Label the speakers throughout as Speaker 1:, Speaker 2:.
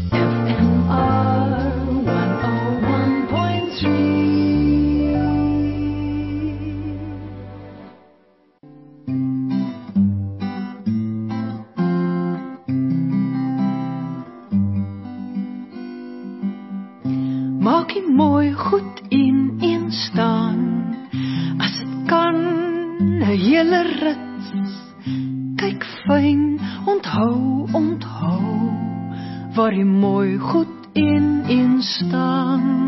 Speaker 1: FMR 101.3. Maak die mooi goed in staan, as het kan, 'n hele rits. Kyk fyn, onthou, waar die mooi goed in staan.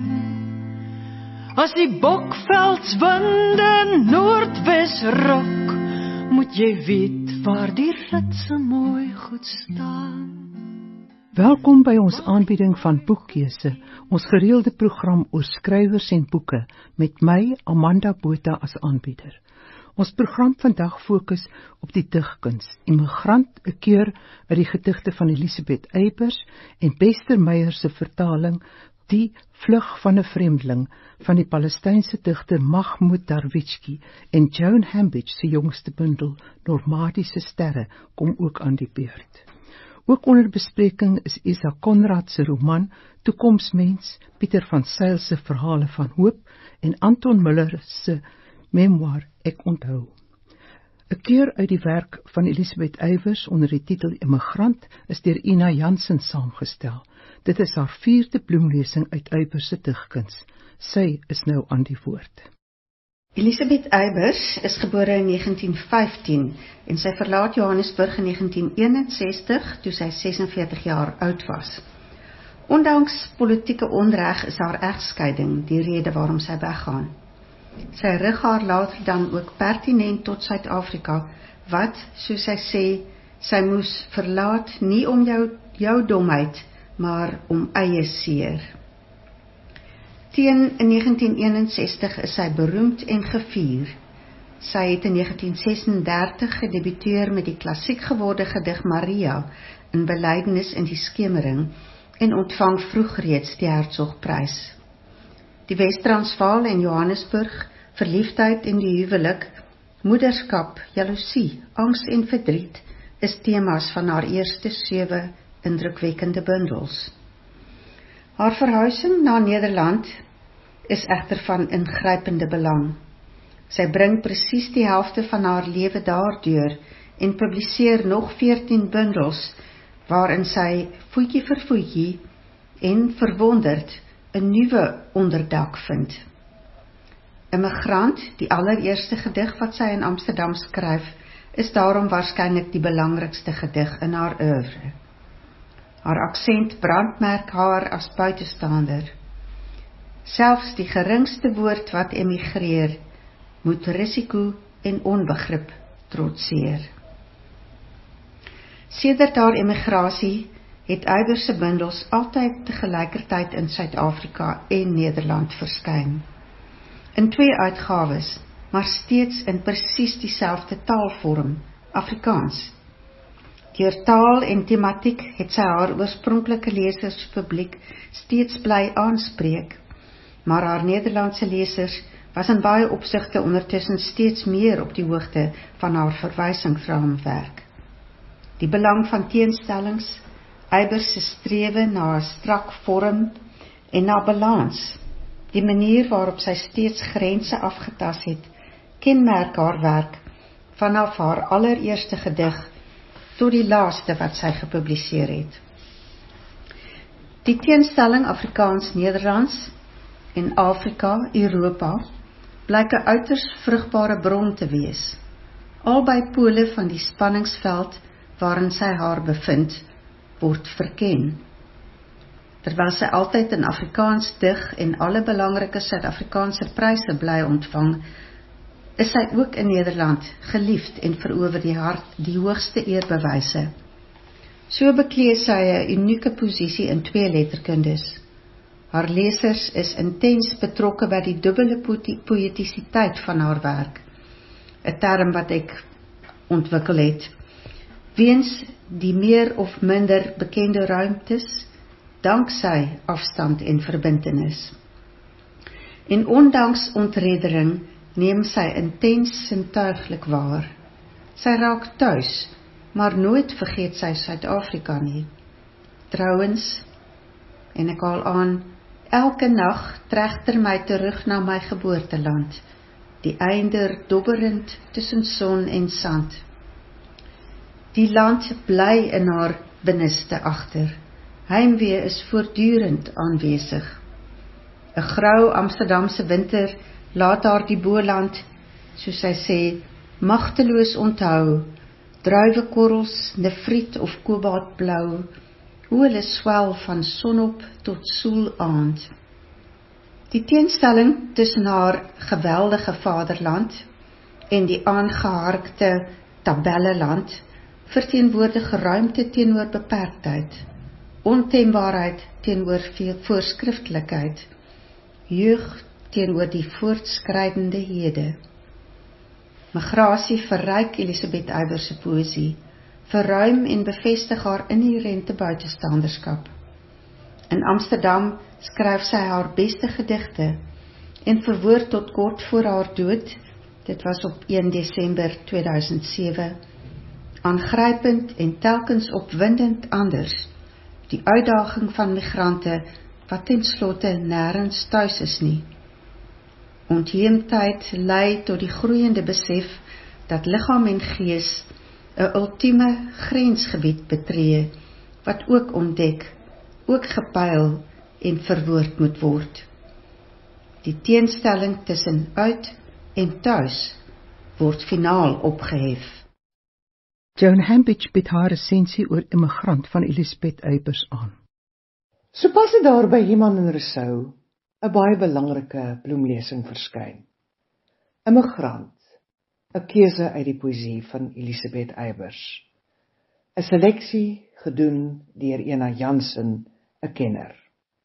Speaker 1: As die bokveldswinde noordwes ruk, moet jy weet waar die ritse mooi goed staan.
Speaker 2: Welkom by ons aanbieding van Boekkeuse, ons gereelde program oor skrywers en boeke, met my, Amanda Botha, as aanbieder. Ons program vandag fokus op die digkuns, Immigrant, 'n keer uit die gedigte van Elisabeth Eybers, en Bester Meyer se vertaling, Die vlug van 'n vreemdeling, van die Palestynse digter Mahmoud Darwishki, en Joan Hambidge se jongste bundel, Normadiese sterre, kom ook aan die beurt. Ook onder bespreking is Isa Konrad se roman, Toekomsmens, Pieter van Zyl se verhale van hoop, en Anton Muller se memoir, Ek onthou. 'n keer uit die werk van Elisabeth Eybers onder die titel Immigrant is deur Ina Jansen saamgestel. Dit is haar 4de bloemlesing uit Eybers se digkuns. Sy is nou aan die woord.
Speaker 3: Elisabeth Eybers is gebore in 1915 en sy verlaat Johannesburg in 1961 toe sy 46 jaar oud was. Ondanks politieke onreg is haar egskeiding die rede waarom sy weggaan. Sy rig haar later dan ook pertinent tot Suid-Afrika, wat, soos sy sê, sy moes verlaat nie om jou domheid, maar om eie seer. Teen 1961 is sy beroemd en gevier. Sy het in 1936 gedebuteer met die klassiek geworde gedig Maria, 'n belydenis in die skemering, en ontvang vroeg reeds die Hertzogprys. Die Wes-Transvaal en Johannesburg, verliefdheid en die huwelik, moederskap, jaloesie, angs en verdriet, is temas van haar eerste 7 indrukwekkende bundels. Haar verhuising na Nederland is egter van ingrypende belang. Sy bring presies die helfte van haar lewe daardeur en publiseer nog 14 bundels, waarin sy voetjie vir voetjie en verwonderd 'n nuwe onderdak vind. Immigrant, die allereerste gedig wat sy in Amsterdam skryf, is daarom waarskynlik die belangrikste gedig in haar oeuvre. Haar aksent brandmerk haar as buitestander. Selfs die geringste woord wat emigreer, moet risiko en onbegrip trotseer. Sedert haar emigrasie het Eybers se bundels altyd tegelykertyd in Suid-Afrika en Nederland verskyn. In 2 uitgawes, maar steeds in presies dieselfde taalvorm, Afrikaans. Deur taal en tematiek het sy haar oorspronklike leserspubliek steeds bly aanspreek, maar haar Nederlandse lesers was in baie opsigte ondertussen steeds meer op die hoogte van haar verwysingsraamwerk. Die belang van teenstellings, Eybers se strewe na 'n strak vorm en na balans, die manier waarop sy steeds grense afgetas het, kenmerk haar werk vanaf haar allereerste gedig tot die laaste wat sy gepubliseer het. Die teenstelling Afrikaans-Nederlands en Afrika-Europa blyk 'n uiters vrugbare bron te wees, albei pole van die spanningsveld waarin sy haar bevind, word verken. Terwyl sy altyd in Afrikaans dig en alle belangrike Suid-Afrikaanse pryse bly ontvang, is sy ook in Nederland geliefd en verower die hart die hoogste eerbewyse. So beklee sy 'n unieke posisie in 2 letterkundes. Haar lesers is intens betrokke by die dubbele poëtisiteit van haar werk, 'n term wat ek ontwikkel het, weens die meer of minder bekende ruimtes, danksy afstand en verbintenis. En ondanks ontreddering neem sy intens sintuiglik waar. Sy raak tuis, maar nooit vergeet sy Suid-Afrika nie. Trouwens, en ek haal aan, elke nag trechter my terug na my geboorteland, die einder dobberend tussen son en sand. Die land bly in haar binneste agter, heimwee is voortdurend aanwesig. 'n grou Amsterdamse winter laat haar die Boland, soos sy sê, magteloos onthou, druiwekorrels, nefriet of kobaltblou, hoe hulle swel van sonop tot soelaand. Die teenstelling tussen haar geweldige vaderland en die aangeharkte tabelleland verteenwoordig ruimte teenoor beperktheid, ontembaarheid teenoor voorskriftelikheid, jeug teenoor die voortskrydende hede. Migrasie verryk Elisabeth Eybers se poësie, verruim en bevestig haar inherente buitestanderskap. In Amsterdam skryf sy haar beste gedigte en verwoord tot kort voor haar dood, dit was op 1 Desember 2007, aangrypend en telkens opwindend anders, die uitdaging van migrante wat ten slotte nêrens tuis is nie. Ontheemdheid lei tot die groeiende besef dat liggaam en gees 'n ultieme grensgebied betree, wat ook ontdek, ook gepyl en verwoord moet word. Die teenstelling tussen uit en tuis word finaal opgehef.
Speaker 2: Joan Hambidge bied haar resensie oor Immigrant van Elisabeth Eybers aan.
Speaker 4: Sopas het daar by Human en Rousseau 'n baie belangrike bloemlesing verskyn. Immigrant, 'n keuse uit die poësie van Elisabeth Eybers. 'n seleksie gedoen deur Ena Jansen, 'n kenner.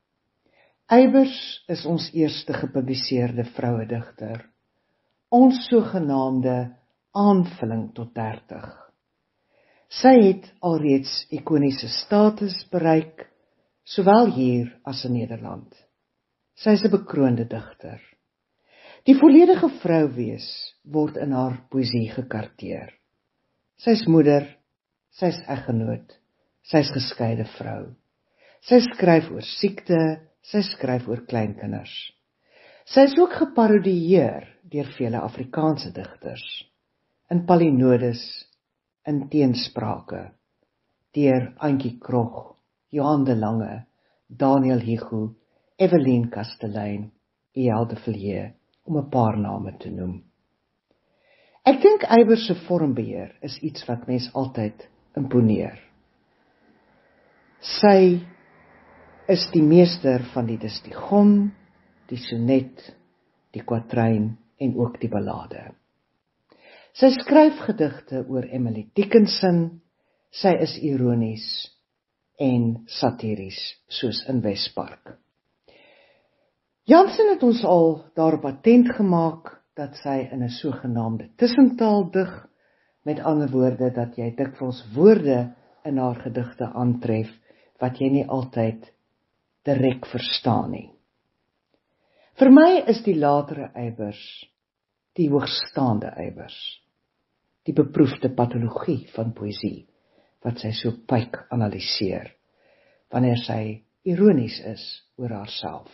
Speaker 4: Eybers is ons eerste gepubliseerde vrouedigter, ons sogenaamde aanvulling tot 30. Sy het alreeds ikoniese status bereik, sowel hier as in Nederland. Sy is 'n bekroonde digter. Die volledige vrou wees word in haar poësie gekarteer. Sy is moeder, sy is eggenoot, sy is geskeide vrou. Sy skryf oor siekte, sy skryf oor kleinkinders. Sy is ook geparodieer deur vele Afrikaanse digters, in palinodis, in teensprake, deur Antjie Krog, Johan de Lange, Daniel Hugo, Evelien Kastelein, E.L. de Villiers, om 'n paar name te noem. Ek dink Eybers se vormbeheer is iets wat mens altyd imponeer. Sy is die meester van die distigon, die sonnet, die kwatryn en ook die ballade. Sy skryf gedigte oor Emily Dickinson, sy is ironies en satiries, soos in Wespark. Jansen het ons al daarop attent gemaak dat sy in 'n sogenaamde tussentaal dig, met ander woorde dat jy dikwels woorde in haar gedigte aantref wat jy nie altyd direk verstaan nie. Vir my is die latere Eybers die hoogstaande Eybers, die beproefde patologie van poësie, wat sy so pyk analiseer, wanneer sy ironies is oor haarself.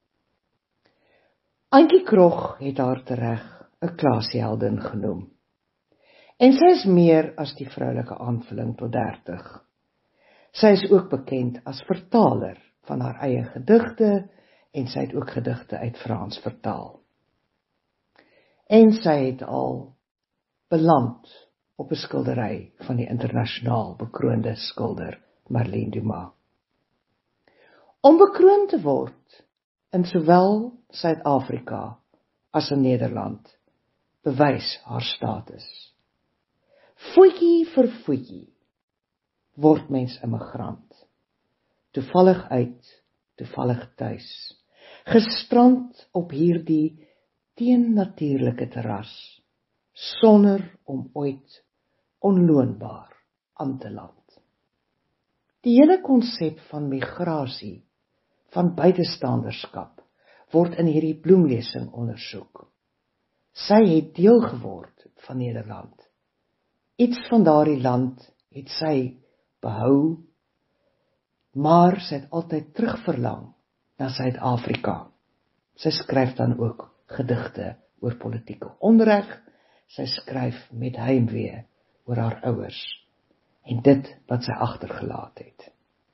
Speaker 4: Antjie Krog het haar tereg 'n klasieheldin genoem, en sy is meer as die vroulike aanvulling tot 30. Sy is ook bekend as vertaler van haar eie gedigte, en sy het ook gedigte uit Frans vertaal. En sy het al beland op 'n skildery van die internasionaal bekroonde skilder Marlene Dumas. Om bekroond te word in sowel Suid-Afrika as in Nederland, bewys haar status. Voetjie vir voetjie word mens immigrant, toevallig uit, toevallig tuis, gestrand op hierdie teennatuurlike terras, sonder om ooit onloonbaar aan te land. Die hele konsep van migrasie, van buitestanderskap, word in hierdie bloemlesing ondersoek. Sy het deel geword van Nederland. Iets van daardie land het sy behou, maar sy het altyd terugverlang na Suid-Afrika. Sy skryf dan ook gedigte oor politieke onreg, sy skryf met heimwee oor haar ouers en dit wat sy agtergelaat het.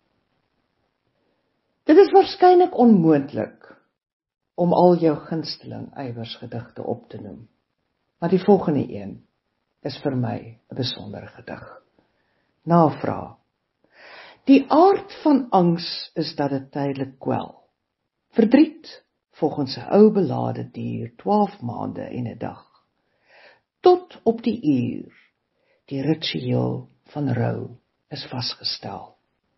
Speaker 4: Dit is waarskynlik onmoontlik om al jou gunsteling Eybers gedigte op te noem, maar die volgende een is vir my 'n besondere gedig. Navraag. Die aard van angs is dat dit tydelik kwel. Verdriet, volgens 'n ou belade dier, 12 maande en 'n dag. Tot op die uur, die ritueel van rou is vasgestel.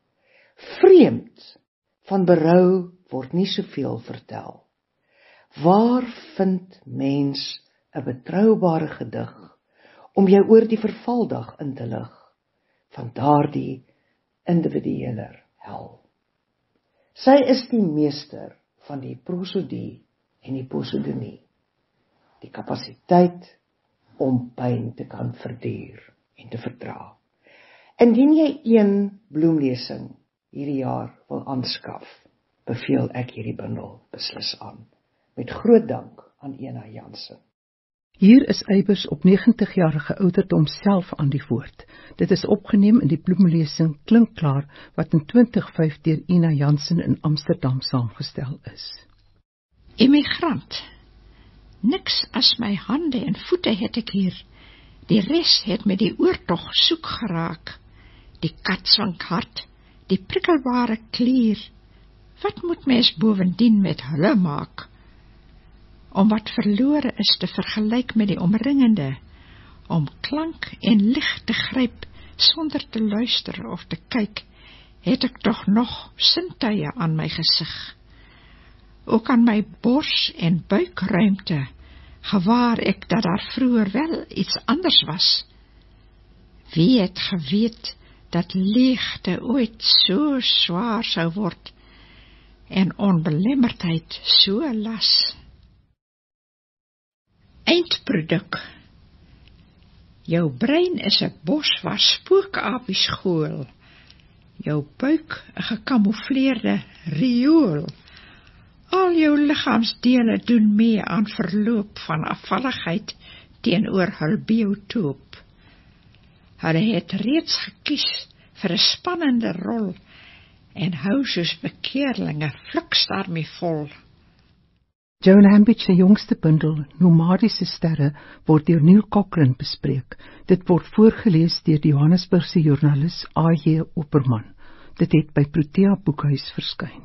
Speaker 4: Vreemd, van berou word nie soveel vertel. Waar vind mens 'n betroubare gedig om jou oor die vervaldag in te lig van daardie individueler hel? Sy is die meester van die prosodie en die posidonie, die kapasiteit om pyn te kan verduur en te verdra. Indien jy een bloemlesing hierdie jaar wil aanskaf, beveel ek hierdie bundel beslis aan. Met groot dank aan Ena Jansen.
Speaker 2: Hier is Eybers op 90-jarige ouderdom self aan die woord. Dit is opgeneem in die bloemlesing Klink Klaar, wat in 2005 deur Ena Jansen in Amsterdam saamgestel is.
Speaker 5: Immigrant. Niks as my hande en voete het ek hier. Die res het met die oortog soek geraak. Die katswink hart, die prikkelbare klier. Wat moet mens bovendien met hulle maak? Om wat verlore is te vergelyk met die omringende, om klank en lig te gryp sonder te luister of te kyk, het ek tog nog sintuie aan my gesig. Ook aan my bors en buikruimte gewaar ek dat daar vroeër wel iets anders was. Wie het geweet dat leegte ooit so swaar sou word en onbelemmerdheid so las? Eindproduk. Jou brein is 'n bos waar spookapies skool. Jou buik 'n gekamoufleerde riool. Al jou liggaamsdele doen mee aan verloop van afvalligheid teenoor hul biotoop. Hulle het reeds gekies vir 'n spannende rol en hou soos bekeerlinge fliks daarmee vol.
Speaker 2: Joan Hambidge se jongste bundel, Nomadiese sterre, word deur Neil Cochrane bespreek. Dit word voorgeles deur die Johannesburgse joernalis A.J. Opperman. Dit het by Protea Boekhuis verskyn.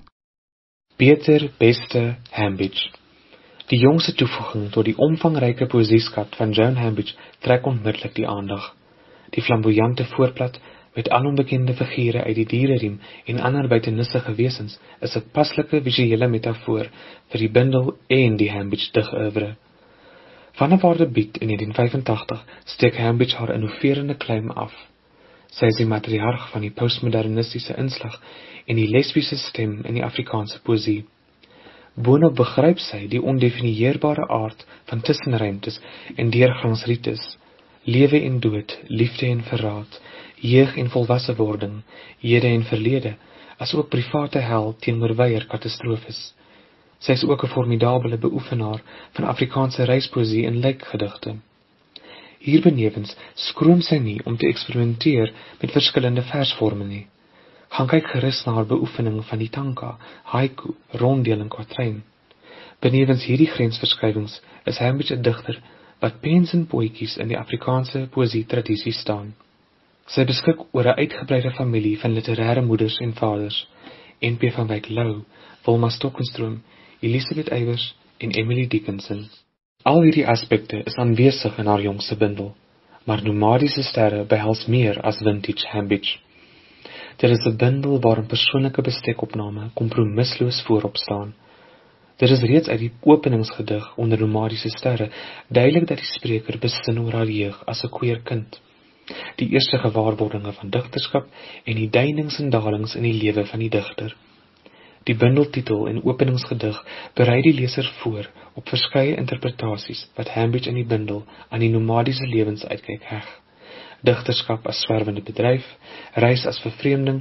Speaker 6: Peter Beste Hambidge. Die jongste toevoeging tot die omvangryke poësieskat van Joan Hambidge trek onmiddellik die aandag. Die flamboyante voorblad met alombekende figure uit die diereriem en ander buitenissige wesens is 'n paslike visuele metafoor vir die bundel en die Hambidge digoeuvre. Vanaf haar debuut in 1985 steek Hambidge haar innoverende claim af. Sy is die matriarg van die postmodernistiese inslag en die lesbiese stem in die Afrikaanse poësie. Boonop begryp sy die ondefinieerbare aard van tussenruimtes en deurgangsrites, lewe en dood, liefde en verraad, jeug en volwasse wording, hede en verlede, as ook private hel teenoor weier katastrofes. Sy is ook 'n formidabele beoefenaar van Afrikaanse reispoesie en lijkgedigte. Hierbenewens skroom sy nie om te eksperimenteer met verskillende versvorme nie. Gaan kyk gerus na haar beoefening van die tanka, haiku, ronddeel en kwatryn. Benewens hierdie grensverskuiwings is Hambidge 'n digter wat pens en poëtjies in die Afrikaanse poësie-tradisie staan. Sy beskik oor 'n uitgebreide familie van literêre moeders en vaders, N.P. van Wyk Lou, Wilma Stokenstroom, Elisabeth Eybers en Emily Dickinson. Al hierdie aspekte is aanwesig in haar jongste bundel, maar Nomadiese sterre behels meer as vintage Hambidge. Dit is 'n bundel waarin persoonlike bestekopname kompromisloos voorop staan. Dit is reeds uit die openingsgedig onder Nomadiese sterre duidelik dat die spreker besin oor haar jeug as 'n queer kind, die eerste gewaarwordinge van digterskap en die duinings en dalings in die lewe van die digter. Die bundeltitel en openingsgedig berei die leser voor op verskeie interpretasies wat Hambidge in die bundel aan die nomadiese lewensuitkyk heg. Digterskap as swerwende bedryf, reis as vervreemding,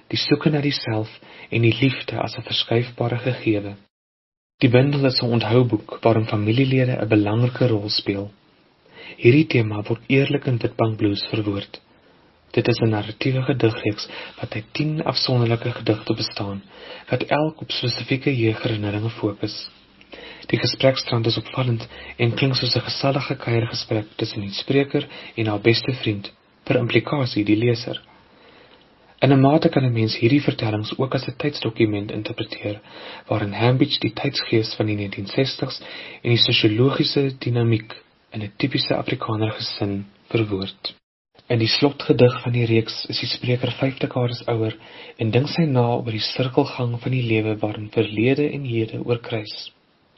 Speaker 6: die soeke na die self en die liefde as 'n verskuifbare gegewe. Die bundel is 'n onthouboek waarin familielede 'n belangrike rol speel. Hierdie tema word eerlik in Witbank Blues verwoord. Dit is 'n narratiewe gedigreeks wat uit 10 afsonderlike gedigte bestaan, wat elk op spesifieke jeugherinneringe fokus. Die gesprekstrand is opvallend en klink soos 'n gesellige kuiergesprek tussen die spreker en haar beste vriend, per implikasie die leser. In 'n mate kan 'n mens hierdie vertellings ook as 'n tydsdokument interpreteer, waarin Hambidge die tydsgees van die 1960s en die sosiologiese dinamiek in 'n tipiese Afrikaner gesin verwoord. In die slotgedig van die reeks is die spreker 5 dekades ouer en dink sy na oor die sirkelgang van die lewe waarin verlede en hede oorkruis.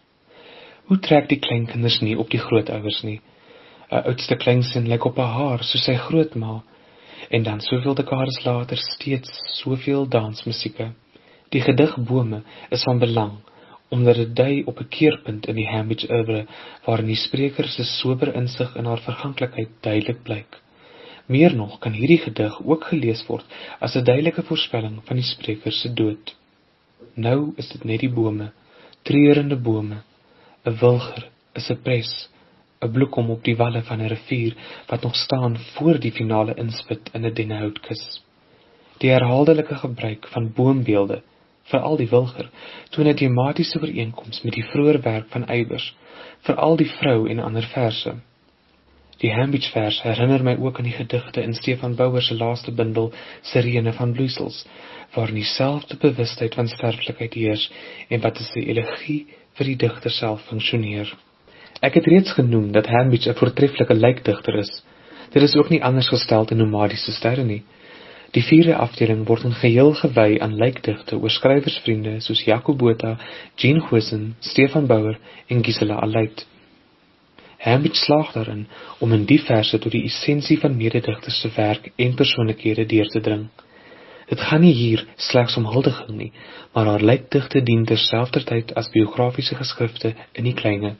Speaker 6: Hoe trek die kleinkinders nie op die grootouers nie? 'n Oudste kleinseun lyk op 'n haar soos sy grootma, en dan soveel dekades later steeds soveel dansmusieke. Die gedig Bome is van belang, omdat dit dui op 'n keerpunt in die Hambidge oeuvre, waarin die spreker se sober insig in haar verganklikheid duidelik blyk. Meer nog kan hierdie gedig ook gelees word as 'n duidelike voorspelling van die spreker se dood. Nou is dit net die bome, treurende bome, 'n wilger, 'n cypress, 'n bloekom op die walle van 'n rivier wat nog staan voor die finale inspit in 'n dennehoutkis. Die herhaaldelike gebruik van boombeelde, veral die wilger, toon 'n tematiese ooreenkoms met die vroeër werk van Eybers, veral die vrou en ander verse. Die Hambidge vers herinner my ook aan die gedigte in Stefan Bouwer se laaste bundel Sirene van Bloeisels, waarin dieselfde bewustheid van sterflikheid heers en wat as 'n elegie vir die digter self funksioneer. Ek het reeds genoem dat Hambidge 'n voortreffelike lijkdigter is. Dit is ook nie anders gestel in nomadiese sterre nie. Die 4de afdeling word in geheel gewy aan lijkdigte oor skrywersvriende soos Jaco Botha, Jean Goosen, Stefan Bouwer en Gisela Aluit. Hambidge slaag daarin om in die verse tot die essensie van mededigters se werk en persoonlikhede deur te dring. Dit gaan nie hier slegs om huldiging nie, maar haar lijkdigte dien terselfdertyd as biografiese geskrifte in die kleine.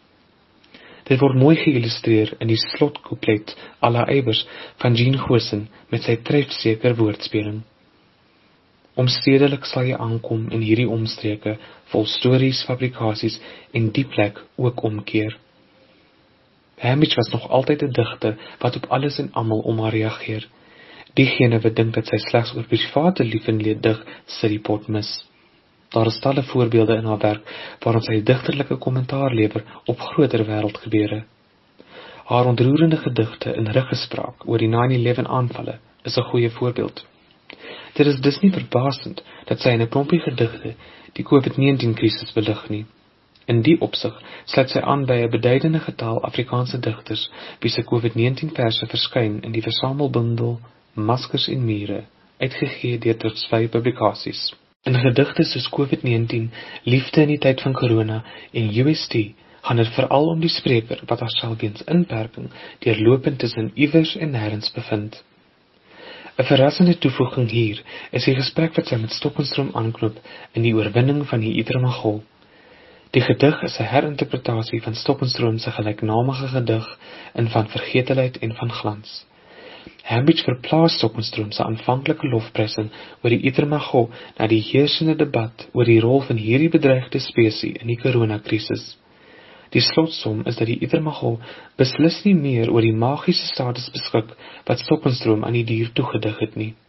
Speaker 6: Dit word mooi geïllustreer in die slotcouplet à la Eybers van Jean Goosen met sy trefseker woordspeling. Omstedelik sal jy aankom in hierdie omstreke, vol stories, fabrikasies en die plek ook omkeer. Hambidge was nog altyd 'n digter wat op alles en almal om haar reageer. Diegene wat dink dat sy slegs oor private lief en leed dig, sit die pot mis. Daar is talle voorbeelde in haar werk waarin sy digterlike kommentaar lewer op groter wêreldgebeure. Haar ontroerende gedigte in ruggespraak oor die 9/11 aanvalle is 'n goeie voorbeeld. Dit is dus nie verbasend dat sy in 'n klompie gedigte die COVID-19 krisis belig nie. In die opsig sluit sy aan by 'n beduidende getal Afrikaanse digters wie se COVID-19 verse verskyn in die versamelbundel Maskers en Mure, uitgegee deur Tersvy Publikasies. In gedigte soos COVID-19, Liefde in die tyd van corona en UST gaan dit veral om die spreker wat haarself weens inperking deurlopend tussen iewers en nêrens bevind. 'n Verrassende toevoeging hier is die gesprek wat sy met Stokenstroom aanknoop in die oorwinning van die Ietermagol. Die gedig is 'n herinterpretasie van Stokenstroom se gelyknamige gedig in Van Vergetelheid en van Glans. Hambidge verplaas Stokenstroom se aanvanklike lofprysing oor die Ietermagol na die heersende debat oor die rol van hierdie bedreigde spesies in die koronakrisis. Die slotsom is dat die Ietermagol beslis nie meer oor die magiese status beskik wat Stokenstroom aan die dier toegedig het nie.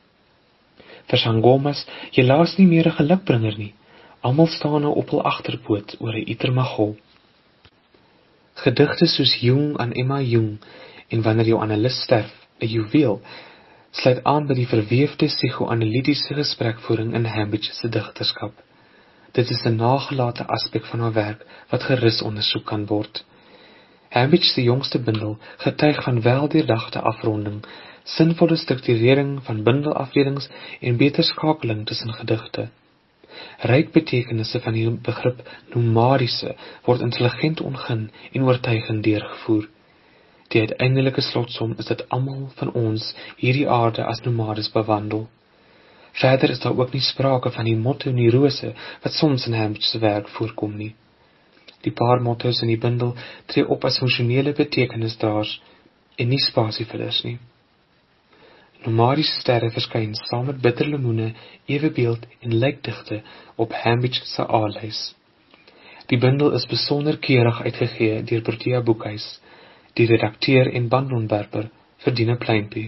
Speaker 6: Vir Sangomas, jy laas nie meer 'n gelukbringer nie. Almal staan nou op hul agterpoot oor 'n Ietermagol. Gedigte soos Jung aan Emma Jung en Wanneer jou analis sterf, 'n juweel, sluit aan by die verweefde psigoanalitiese gesprekvoering in Hambidge se digterskap. Dit is 'n nagelate aspek van haar werk wat gerus ondersoek kan word. Hambidge se jongste bundel getuig van weldeurdagte afronding, sinvolle strukturering van bundelafdelings en beter skakeling tussen gedigte. Ryk betekenisse van die begrip nomadiese word intelligent ongin en oortuigend deurgevoer. Die uiteindelike slotsom is dat almal van ons hierdie aarde as nomades bewandel. Verder is daar ook nie sprake van die motto neurose wat soms in Hambidge se werk voorkom nie. Die paar motto's in die bundel tree op as funksionele betekenisdraers en nie spasievullers nie. Nomadiese sterre verskyn saam met bitterlemoene, ewebeeld en lijkdigte op Hambidge se A-lys. Die bundel is besonder keurig uitgegee deur Protea Boekhuis, die redakteur en bandontwerper Verdine Pluimpie.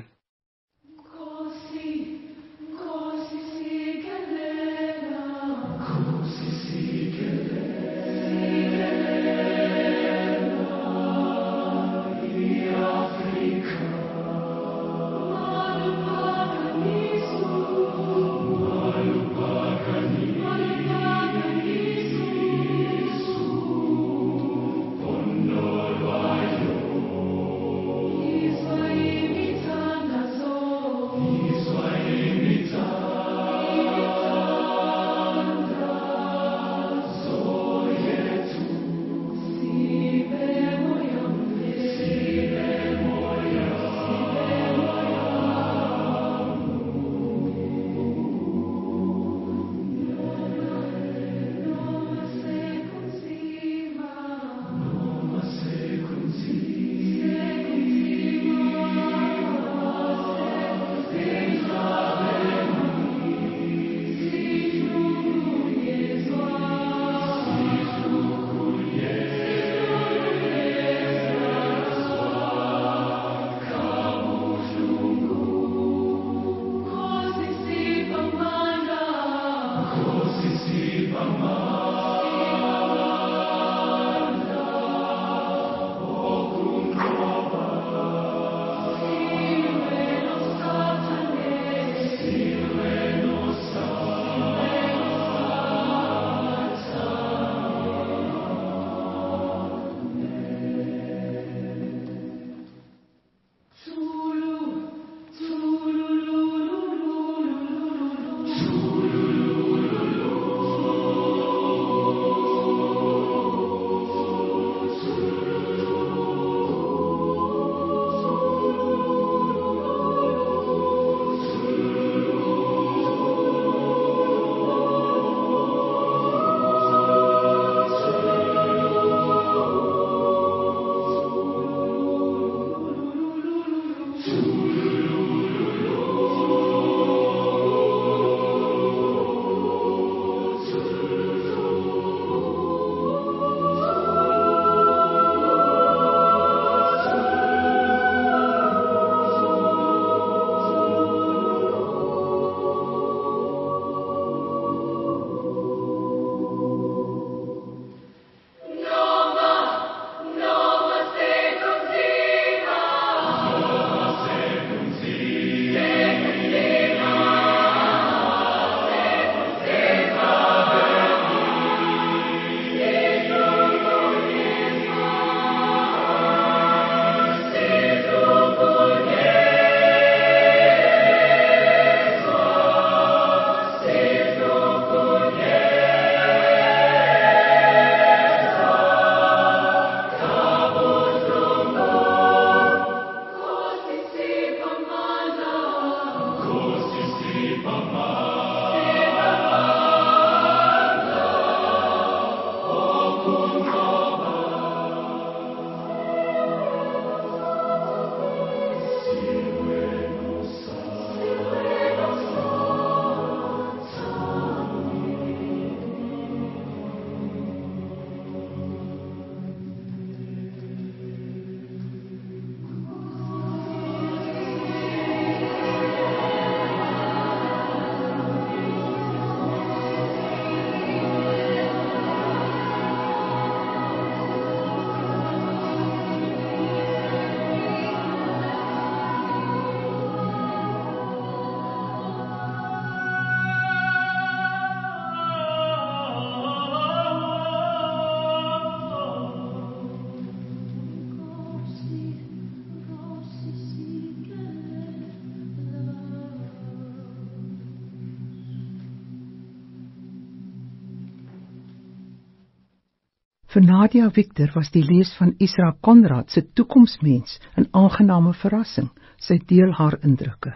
Speaker 2: Vir Nadia Victor was die lees van Isra Konrad se Toekomsmens 'n aangename verrassing. Sy deel haar indrukke.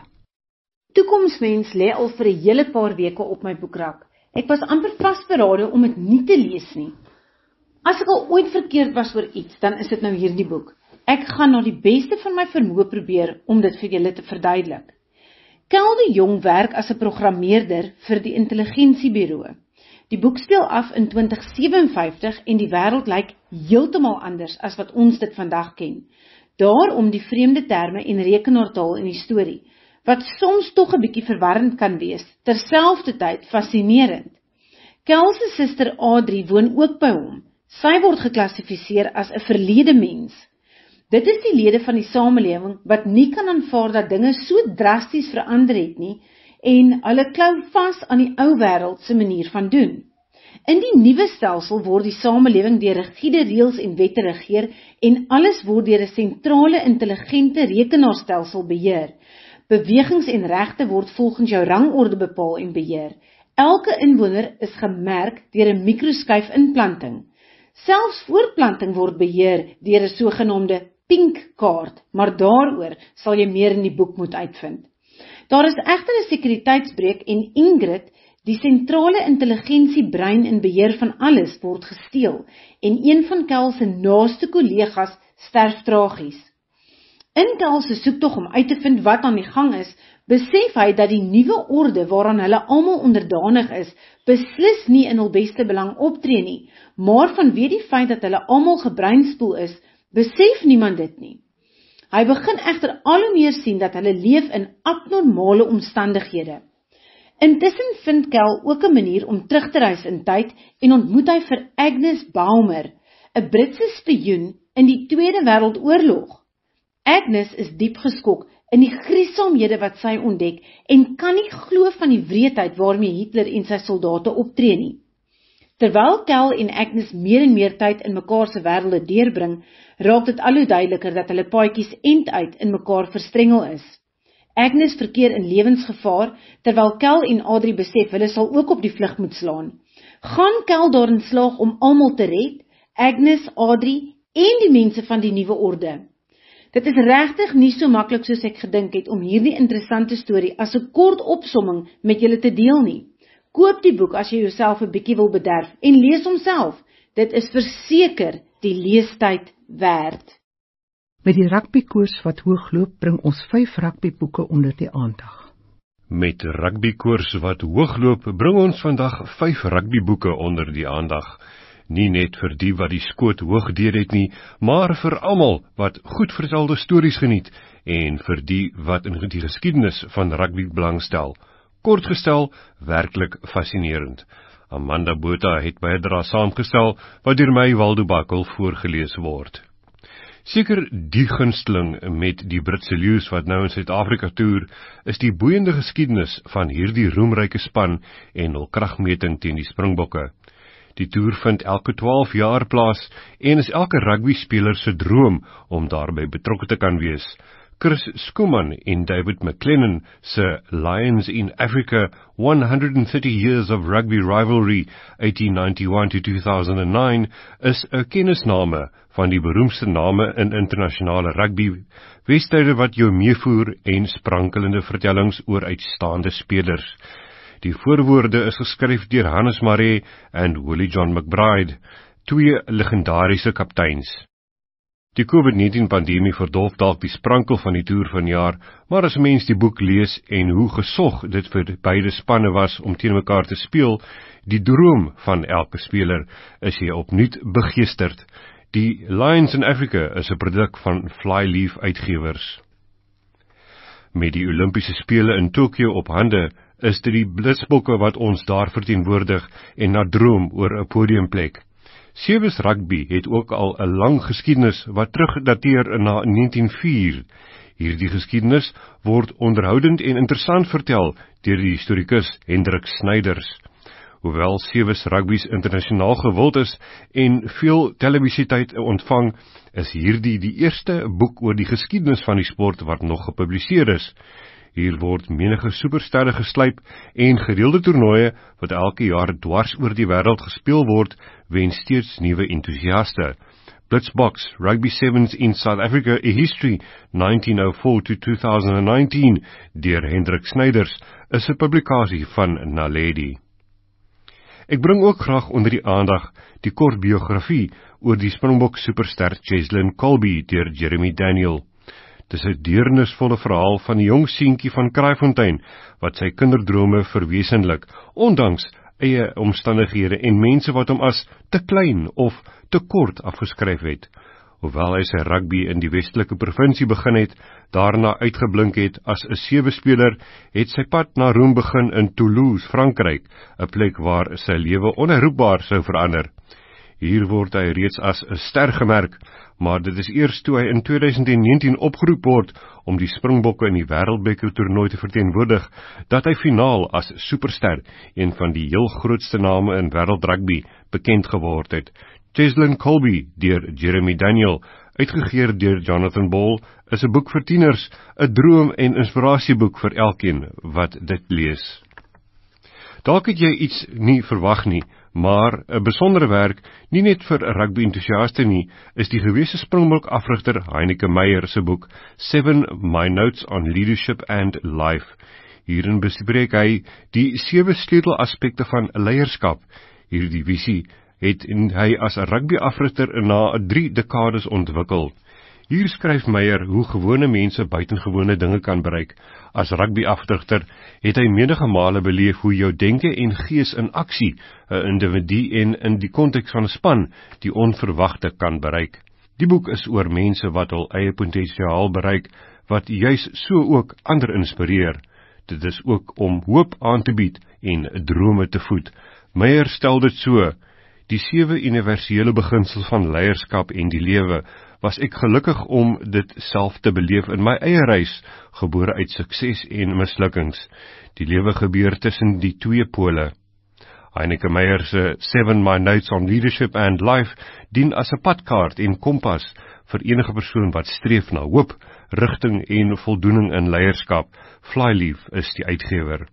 Speaker 7: Toekomsmens lê al vir 'n hele paar weke op my boekrak. Ek was amper vasberade om dit nie te lees nie. As ek al ooit verkeerd was oor iets, dan is dit nou hierdie boek. Ek gaan na die beste van my vermoë probeer om dit vir julle te verduidelik. Kel de Jong werk as 'n programmeerder vir die intelligensiebureau. Die boek speel af in 2057 en die wêreld lyk heeltemal anders as wat ons dit vandag ken. Daarom die vreemde terme en rekenaartaal in die storie, wat soms tog 'n bietjie verwarrend kan wees, terselfdertyd fascinerend. Kel se suster Audrey woon ook by hom. Sy word geklassifiseer as 'n verlede mens. Dit is die lede van die samelewing wat nie kan aanvaar dat dinge so drasties verander het nie en hulle klou vas aan die ou wêreld se manier van doen. In die nuwe stelsel word die samelewing deur rigiede reëls en wette regeer en alles word deur 'n sentrale intelligente rekenaarstelsel beheer. Bewegings en regte word volgens jou rangorde bepaal en beheer. Elke inwoner is gemerk deur 'n mikroskyf-inplanting. Selfs voortplanting word beheer deur 'n sogenaamde pink kaart, maar daaroor sal jy meer in die boek moet uitvind. Daar is egter 'n sekuriteitsbreuk en Ingrid, die sentrale intelligensiebrein in beheer van alles, word gesteel en een van Kel se naaste kollegas sterf tragies. In Kel se soektog om uit te vind wat aan die gang is, besef hy dat die nuwe orde waaraan hulle almal onderdanig is, beslis nie in hul beste belang optree nie, maar vanweë die feit dat hulle almal gebreinspoel is, besef niemand dit nie. Hy begin egter al hoe meer sien dat hulle leef in abnormale omstandighede. Intussen vind Kel ook 'n manier om terug te reis in tyd en ontmoet hy vir Agnes Baumer, 'n Britse spioen in die Tweede Wêreldoorlog. Agnes is diep geskok in die gruwelhede wat sy ontdek en kan nie glo van die wreedheid waarmee Hitler en sy soldate optree nie. Terwyl Kel en Agnes meer en meer tyd in mekaar se wêrelde deurbring, raak dit al hoe duideliker dat hulle paadjies end uit in mekaar verstrengel is. Agnes verkeer in lewensgevaar, terwyl Kel en Audrey besef hulle sal ook op die vlug moet slaan. Gaan Kel daarin slaag om almal te red, Agnes, Audrey en die mense van die nuwe orde? Dit is regtig nie so maklik soos ek gedink het om hierdie interessante storie as 'n kort opsomming met julle te deel nie. Koop die boek as jy jouself 'n bietjie wil bederf en lees hom self. Dit is verseker die leestyd werd.
Speaker 2: Met die rugbykoers wat hoogloop, bring ons 5 rugbyboeke onder die aandag.
Speaker 8: Met rugbykoers wat hoogloop, bring ons vandag 5 rugbyboeke onder die aandag. Nie net vir die wat die skoot hoog deur het nie, maar vir almal wat goed vertelde stories geniet en vir die wat in die geskiedenis van rugby belangstel. Kort gestel, werklik fascinerend. Amanda Botha het bydra saamgestel wat deur my Waldo Bakkel voorgeles word. Seker die gunsteling met die Britse Lions wat nou in Suid-Afrika toer, is die boeiende geskiedenis van hierdie roemryke span en hul kragmeting teen die Springbokke. Die toer vind elke 12 jaar plaas en is elke rugbyspeler se droom om daarbey betrokke te kan wees. Chris Skuman en David McLennan se Lions in Africa 130 Years of Rugby Rivalry 1891 to 2009 is 'n kennisname van die beroemdste name in internasionale rugby, wedstryde wat jou meevoer en sprankelende vertellings oor uitstaande spelers. Die voorwoorde is geskryf deur Hannes Maree en Willie John McBride, 2 legendariese kapteins. Die COVID-19-pandemie verdolf dalk die sprankel van die toer vanjaar, maar as mens die boek lees en hoe gesog dit vir beide spanne was om teen mekaar te speel, die droom van elke speler, is jy opnuut begeesterd. Die Lions in Africa is 'n produk van Flyleaf uitgewers. Met die Olimpiese spele in Tokio op hande, is dit die Blitsbokke wat ons daar verteenwoordig en na droom oor 'n podiumplek. Sevens rugby het ook al 'n lang geskiedenis wat terugdateer na 1904. Hierdie geskiedenis word onderhoudend en interessant vertel deur die historikus Hendrik Snyders. Hoewel Sevens rugby's internasionaal gewild is en veel televisietyd ontvang, is hierdie die eerste boek oor die geskiedenis van die sport wat nog gepubliseer is. Hier word menige supersterre geslyp en gereelde toernooie wat elke jaar dwars oor die wêreld gespeel word, wen steeds nuwe entoesiaste. Blitzboks Rugby Sevens in South Africa, A History 1904 to 2019 deur Hendrik Snyders is 'n publikasie van Naledi. Ek bring ook graag onder die aandag die kort biografie oor die Springbok superster Cheslin Kolbe deur Jeremy Daniel. Dis 'n deernisvolle verhaal van 'n jong seentjie van Kraaifontein wat sy kinderdrome verwesenlik, ondanks eie omstandighede en mense wat hom as te klein of te kort afgeskryf het. Hoewel hy sy rugby in die Westelike provinsie begin het, daarna uitgeblink het as 'n 7-speler, het sy pad na roem begin in Toulouse, Frankryk, 'n plek waar sy lewe onherroepbaar sou verander. Hier word hy reeds as 'n ster gemerk, maar dit is eers toe hy in 2019 opgeroep word om die Springbokke in die Wêreldbeker toernooi te verteenwoordig, dat hy finaal as superster, een van die heel grootste name in wêreldrugby, bekend geword het. Cheslin Kolbe deur Jeremy Daniel, uitgegee deur Jonathan Ball, is 'n boek vir tieners, 'n droom- en inspirasieboek vir elkeen wat dit lees. Dalk het jy iets nie verwag nie, maar 'n besondere werk, nie net vir rugby-entoesiaste nie, is die gewese Springbok-afrigter Heineke Meyer se boek 7 My Notes on Leadership and Life. Hierin bespreek hy die 7 sleutelaspekte van leierskap. Hierdie visie het hy as 'n rugby-afrigter na 3 dekades ontwikkel. Hier skryf Meyer hoe gewone mense buitengewone dinge kan bereik. As rugby-afrigter het hy menige male beleef hoe jou denke en gees in aksie 'n individu en in die konteks van 'n span die onverwagte kan bereik. Die boek is oor mense wat hul eie potensiaal bereik, wat juis so ook ander inspireer. Dit is ook om hoop aan te bied en drome te voed. Meyer stel dit so: die 7 universele beginsels van leierskap en die lewe, was ek gelukkig om dit self te beleef in my eie reis, gebore uit sukses en mislukkings. Die lewe gebeur tussen die 2 pole. Heineke Meyer se 7 My Notes on Leadership and Life dien as 'n padkaart en kompas vir enige persoon wat streef na hoop, rigting en voldoening in leierskap. Flyleaf is die uitgewer.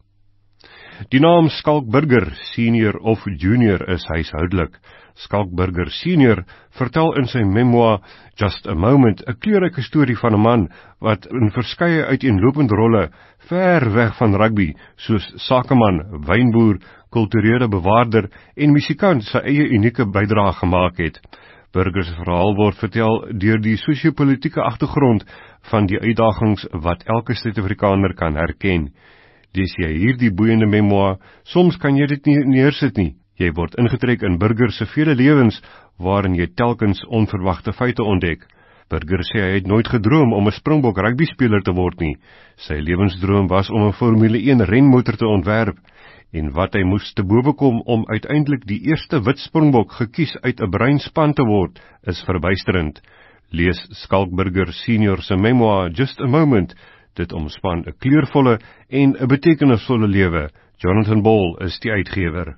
Speaker 8: Die naam Schalk Burger Senior of Junior is huishoudelik. Schalk Burger Senior vertel in sy memoir Just a Moment 'n kleurryke storie van 'n man wat in verskeie uiteenlopende rolle ver weg van rugby, soos sakeman, wynboer, kulturele bewaarder en musikant sy eie unieke bydrae gemaak het. Burger se verhaal word vertel deur die sosio-politieke agtergrond van die uitdagings wat elke Suid-Afrikaner kan herken. Lees jy hierdie boeiende memoir, soms kan jy dit nie neersit nie. Jy word ingetrek in Burger se vele lewens, waarin jy telkens onverwagte feite ontdek. Burger sê hy het nooit gedroom om 'n Springbok rugbyspeler te word nie. Sy lewensdroom was om 'n Formule 1 renmotor te ontwerp, en wat hy moes te bowe kom om uiteindelik die eerste wit Springbok gekies uit 'n bruin span te word, is verbuisterend. Lees Schalk Burger Senior se memoir Just a Moment. Dit omspan 'n kleurvolle en 'n betekenisvolle lewe. Jonathan Ball is die uitgewer.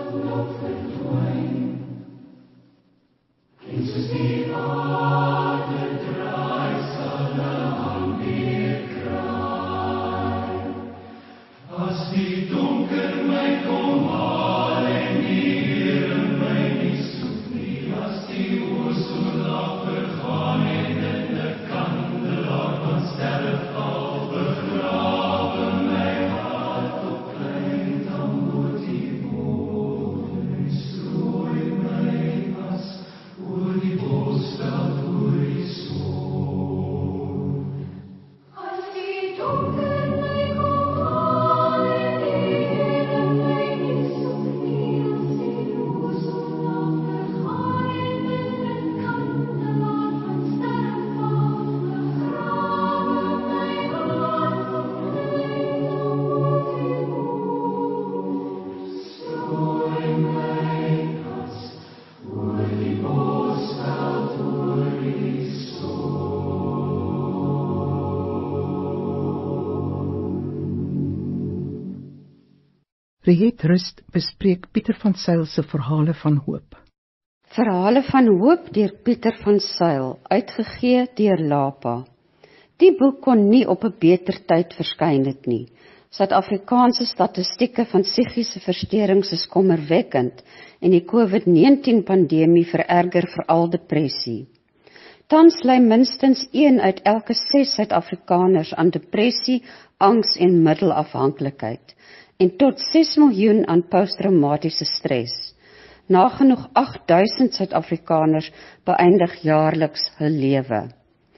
Speaker 2: Riet Rust bespreek Pieter van Zyl se Verhale van Hoop.
Speaker 9: Verhale van Hoop deur Pieter van Zyl, uitgegee deur Lapa. Die boek kon nie op 'n beter tyd verskyn het nie. Suid-Afrikaanse statistieke van psigiese versteurings is kommerwekkend en die COVID-19 pandemie vererger veral depressie. Tans ly minstens 1 uit elke 6 Suid-Afrikaners aan depressie, angs en middelafhanklikheid en tot 6 miljoen aan posttraumatiese stres. Nagenoeg 8000 Suid-Afrikaners beëindig jaarliks hul lewe.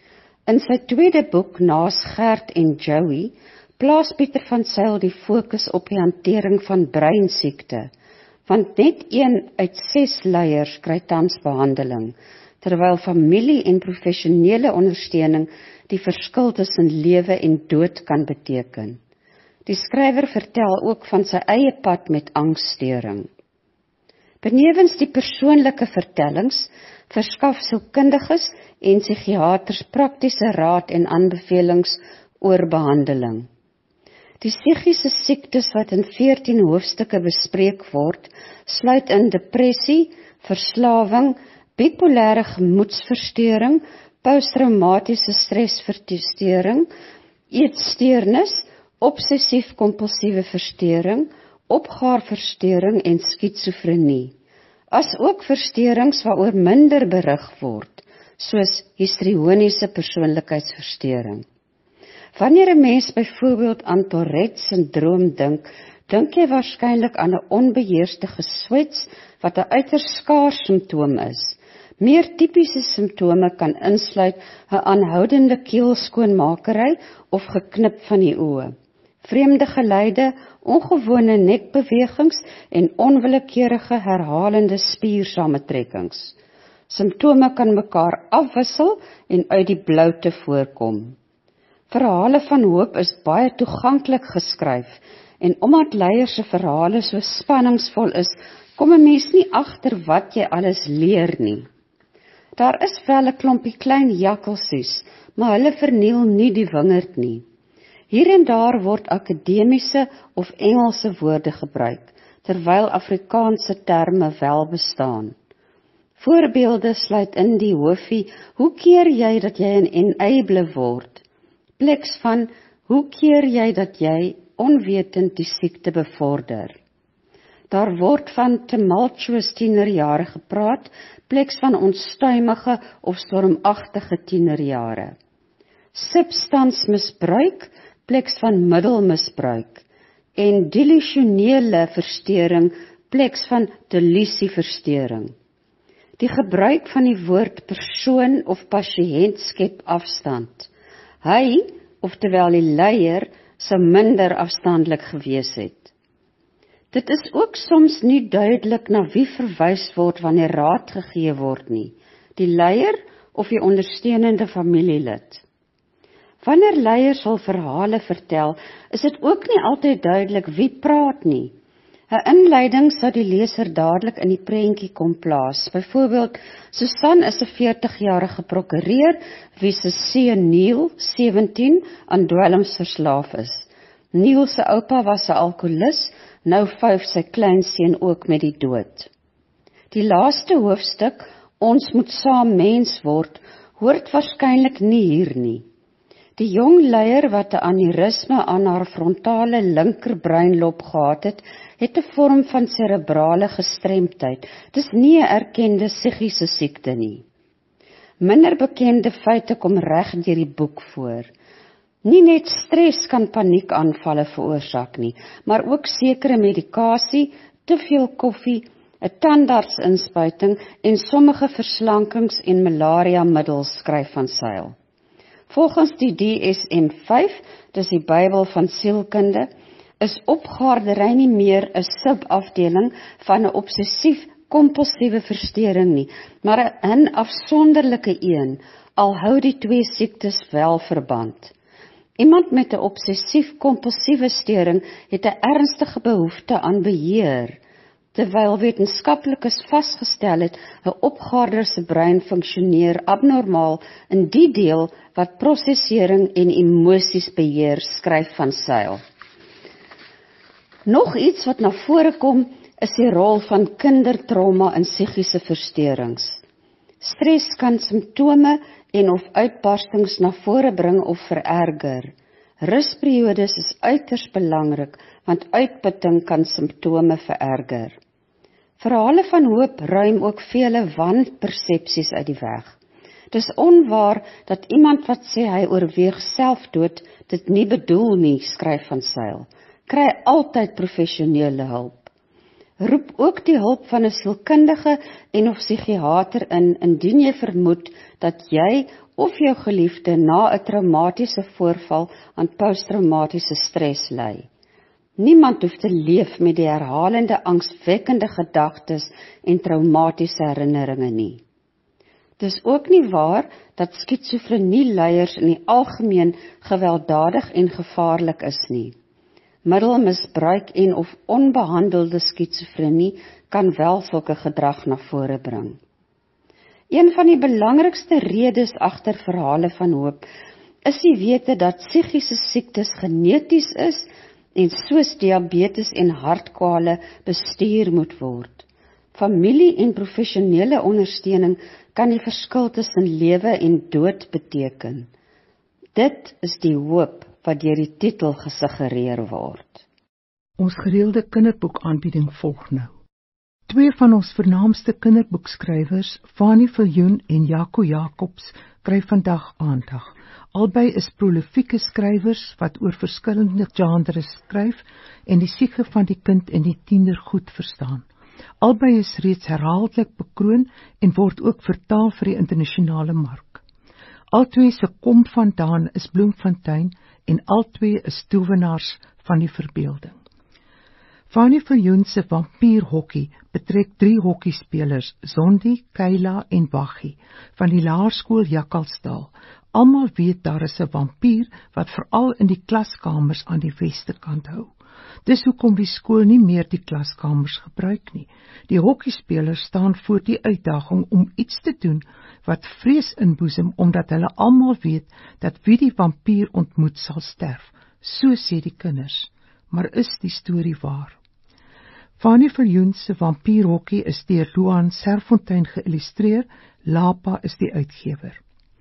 Speaker 9: In sy tweede boek, Naas Gert en Joey, plaas Pieter van Zyl die fokus op die hantering van breinsiekte, want net 1 uit 6 leiers kry tans behandeling, terwyl familie en professionele ondersteuning die verskil tussen lewe en dood kan beteken. Die skrywer vertel ook van sy eie pad met angsstoring. Benewens die persoonlike vertellings, verskaf sielkundiges en psigiaters praktiese raad en aanbevelings oor behandeling. Die psigiese siektes wat in 14 hoofstukke bespreek word, sluit in depressie, verslawing, bipolêre gemoedsversteuring, posttraumatiese stresversteuring, eetsteurnis, obsessief-kompulsiewe versteuring, opgaarversteuring en skizofrenie, as ook versteurings waaroor minder berig word, soos histrioniese persoonlikheidsversteuring. Wanneer 'n mens byvoorbeeld aan Tourette-sindroom dink jy waarskynlik aan 'n onbeheerste geswets wat 'n uiters skaars simptoom is. Meer tipiese simptome kan insluit 'n aanhoudende keelskoonmakery of geknip van die oë, vreemde geluide, ongewone nekbewegings en onwillekeurige herhalende spiersamentrekkings. Simptome kan mekaar afwissel en uit die bloute voorkom. Verhale van Hoop is baie toeganklik geskryf en omdat leiers se verhale so spanningsvol is, kom 'n mens nie agter wat jy alles leer nie. Daar is wel 'n klompie klein jakkalsies, maar hulle verniel nie die wingerd nie. Hier en daar word akademiese of Engelse woorde gebruik, terwyl Afrikaanse terme wel bestaan. Voorbeelde sluit in die hoofie, hoe keer jy dat jy 'n enable word? Pleks van, hoe keer jy dat jy onwetend die siekte bevorder? Daar word van tumultuous tienerjare gepraat, pleks van onstuimige of stormagtige tienerjare. Substansmisbruik, pleks van middelmisbruik, en delusionele versteuring, pleks van delusieversteuring. Die gebruik van die woord persoon of pasiënt skep afstand. Hy, oftewel die leier, sou minder afstandelik gewees het. Dit is ook soms nie duidelik na wie verwys word wanneer raad gegee word nie, die leier of die ondersteunende familielid. Wanneer leiers hul verhale vertel, is dit ook nie altyd duidelik wie praat nie. 'n Inleiding sou die leser dadelik in die prentjie kom plaas. Byvoorbeeld, Susan is 'n 40-jarige prokureur wie se seun Neil, 17, aan dwelms verslaaf is. Neil se oupa was 'n alkoholist nou vyf sy kleinseun ook met die dood. Die laaste hoofstuk, ons moet saam mens word, hoort waarskynlik nie hier nie. Die jong leier wat 'n aneurisme aan haar frontale linkerbreinlob gehad het, het 'n vorm van serebrale gestremdheid. Dis nie 'n erkende psigiese siekte nie. Minder bekende feite kom reg deur die boek voor. Nie net stres kan paniekaanvalle veroorsaak nie, maar ook sekere medikasie, te veel koffie, 'n tandartsinspuiting en sommige verslankings en malaria-middels, skryf Van Zyl. Volgens die DSM-5, dis die Bybel van sielkunde, is opgaardery nie meer 'n subafdeling van 'n obsessief-kompulsiewe versteuring nie, maar 'n afsonderlike een, al hou die twee siektes wel verband. Iemand met 'n obsessief-kompulsiewe storing het 'n ernstige behoefte aan beheer, terwyl wetenskaplikes vasgestel het, 'n opgaarder se brein funksioneer abnormaal in die deel wat prosesering en emosies beheer, skryf Van Zyl. Nog iets wat na vore kom, is die rol van kindertrauma in psigiese versteurings. Stres kan simptome en of uitbarstings na vore bring of vererger. Rusperiodes is uiters belangrik, want uitputting kan simptome vererger. Verhale van hoop ruim ook vele wanpersepsies uit die weg. Dis onwaar dat iemand wat sê hy oorweeg selfdood, dit nie bedoel nie, skryf Van Zyl. Kry altyd professionele hulp. Roep ook die hulp van 'n sielkundige en of psigiater indien jy vermoed dat jy of jou geliefde na 'n traumatiese voorval aan posttraumatiese stres ly. Niemand hoef te leef met die herhalende angswekkende gedagtes en traumatiese herinneringe nie. Dis ook nie waar dat skizofrenie-leiers in die algemeen gewelddadig en gevaarlik is nie. Middelmisbruik en of onbehandelde skizofrenie kan wel sulke gedrag na vore bring. Een van die belangrikste redes agter verhale van hoop is die wete dat psigiese siektes geneties is en soos diabetes en hartkwale bestuur moet word. Familie en professionele ondersteuning kan die verskil tussen lewe en dood beteken. Dit is die hoop wat deur die titel gesuggereer word.
Speaker 2: Ons gereelde kinderboekaanbieding volg nou. Twee van ons vernaamste kinderboekskrywers, Fanie Viljoen en Jaco Jacobs, kry vandag aandag. Albei is prolifieke skrywers wat oor verskillende genres skryf en die siege van die kind en die tiener goed verstaan. Albei is reeds herhaaldelik bekroon en word ook vertaal vir die internasionale mark. Albei se kom vandaan is Bloemfontein en albei is towenaars van die verbeelding. Fanie Viljoen se vampierhokkie betrek 3 hokkiespelers, Zondi, Kayla en Waggie, van die laerskool Jakkalsdal. Almal weet daar is 'n vampier wat veral in die klaskamers aan die westerkant hou. Dis hoekom die skool nie meer die klaskamers gebruik nie. Die hokkiespelers staan voor die uitdaging om iets te doen wat vrees inboesem, omdat hulle almal weet dat wie die vampier ontmoet sal sterf. So sê die kinders. Maar is die storie waar? Fanie Viljoen se vampierhokkie is deur Luan Serfontein geïllustreer, Lapa is die uitgewer.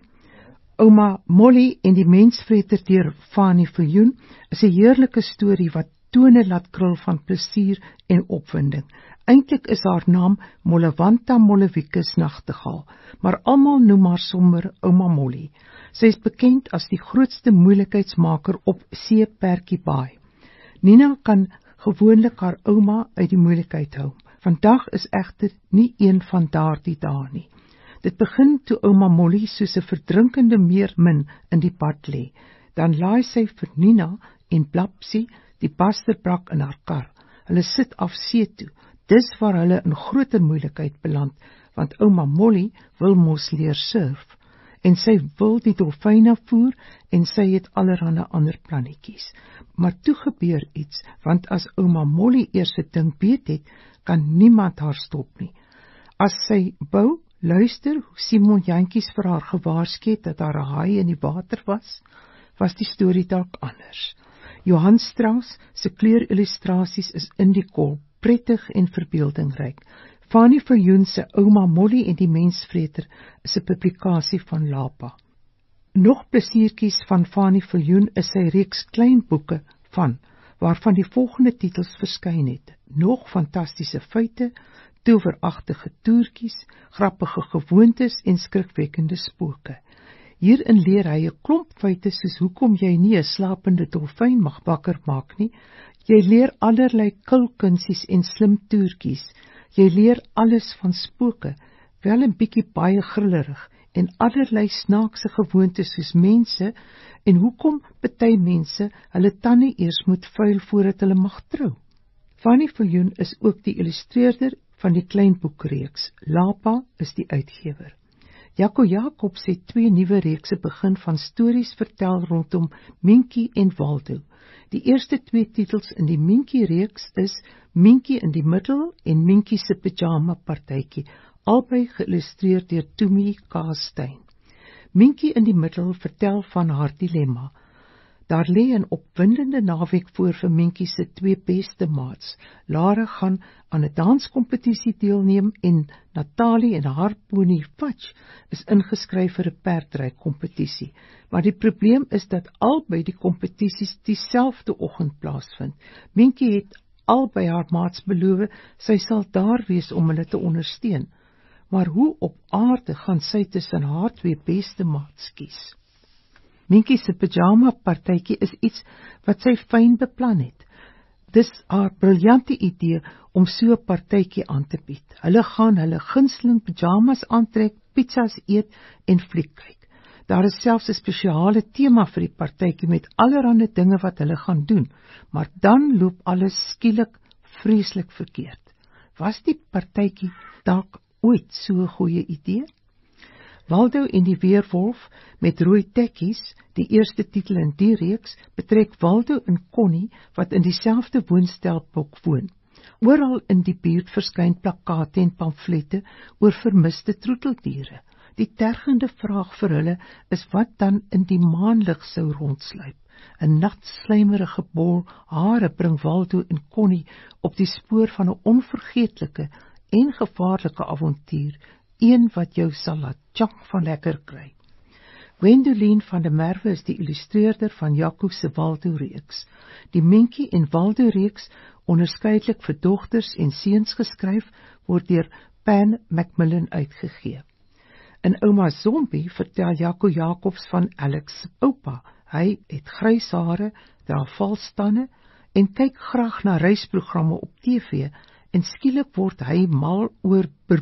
Speaker 2: Ouma Molly en die mensvreter deur Fanie Viljoen is 'n heerlike storie wat tone laat krul van plesier en opwinding. Eintlik is haar naam Mollewanta Mollewicus Nachtegaal, maar almal noem haar sommer Ouma Molly. Sy is bekend as die grootste moeilikheidsmaker op Seeperkie Baai. Nina kan gewoonlik haar ouma uit die moeilikheid hou. Vandag is egter nie een van daardie dae nie. Dit begin toe ouma Molly soos 'n verdrinkende meermin in die pad lê. Dan laai sy vir Nina en Blapsie die pasterbrak in haar kar. Hulle sit af see toe. Dis waar hulle in groter moeilikheid beland, want ouma Molly wil mos leer surf. En sy wil die dolfyne voer en sy het allerhande ander plannetjies. Maar toe gebeur iets, want as ouma Molly eers 'n ding weet het, kan niemand haar stop nie. As sy bou, luister hoe Simon Jantjies vir haar gewaarsku het dat daar 'n haai in die water was die storie dalk anders. Johann Strauss se kleurillustrasies is indikol, prettig en verbeeldingryk. Fanny Viljoen se Ouma Molly en die Mensvreter is 'n publikasie van Lapa. Nog plesiertjies van Fanny Viljoen is sy reeks kleinboeke waarvan die volgende titels verskyn het: Nog fantastiese feite, toweragtige toertjies, grappige gewoontes en skrikwekkende spooke. Hierin leer hy 'n klomp feite soos hoekom jy nie 'n slapende dolfyn mag wakker maak nie. Jy leer allerlei kulkunsies en slim toertjies. Jy leer alles van spooke, wel 'n bietjie baie grillerig, en allerlei snaakse gewoontes soos mense en hoekom party mense hulle tande eers moet vuil voordat hulle mag trou. Fanny Viljoen is ook die illustreerder van die kleinboekreeks. Lapa is die uitgewer. Jaco Jacobs het 2 nuwe reekse begin van stories vertel rondom Minkie en Waldo. Die eerste 2 titels in die Minkie reeks is Minkie in die middel en Minkie se pyjama partytjie, albei geïllustreer deur Tumi K. Steyn. Minkie in die middel vertel van haar dilemma. Daar lê 'n opwindende naweek voor vir Minkie se 2 beste maats. Lara gaan aan 'n danskompetisie deelneem en Natalie en haar pony Fudge is ingeskryf vir 'n perdry kompetisie. Maar die probleem is dat albei die kompetisies dieselfde oggend plaasvind. Minkie het albei haar maats beloof sy sal daar wees om hulle te ondersteun. Maar hoe op aarde gaan sy tussen haar 2 beste maats kies? Minkie se pyjama partytjie is iets wat sy fyn beplan het. Dis haar briljante idee om so 'n partytjie aan te bied. Hulle gaan hulle gunsteling pyjamas aantrek, pizzas eet en fliek kyk. Daar is selfs 'n spesiale tema vir die partytjie met allerlei dinge wat hulle gaan doen, maar dan loop alles skielik vreeslik verkeerd. Was die partytjie dalk ooit so 'n goeie idee? Waldo en die Weerwolf met rooi tekkies, die eerste titel in die reeks, betrek Waldo en Connie wat in dieselfde woonstelblok woon. Oral in die buurt verskyn plakate en pamflette oor vermiste troeteldiere. Die tergende vraag vir hulle is wat dan in die maanlig sou rondsluip. 'n Nat slijmerige bol hare bring Waldo en Connie op die spoor van 'n onvergeetlike en gevaarlike avontuur, een wat jou sal laat tjak van lekker kry. Wendelin van der Merwe is die illustreerder van Jaco se Waldo reeks. Die Minkie en Waldo reeks, onderskeidelik vir dogters en seuns geskryf, word deur Pan Macmillan uitgegee. In Ouma Zombie vertel Jaco Jacobs van Alex se oupa. Hy het grys hare, dra valstande en kyk graag na reisprogramme op TV. En skielik word hy mal oor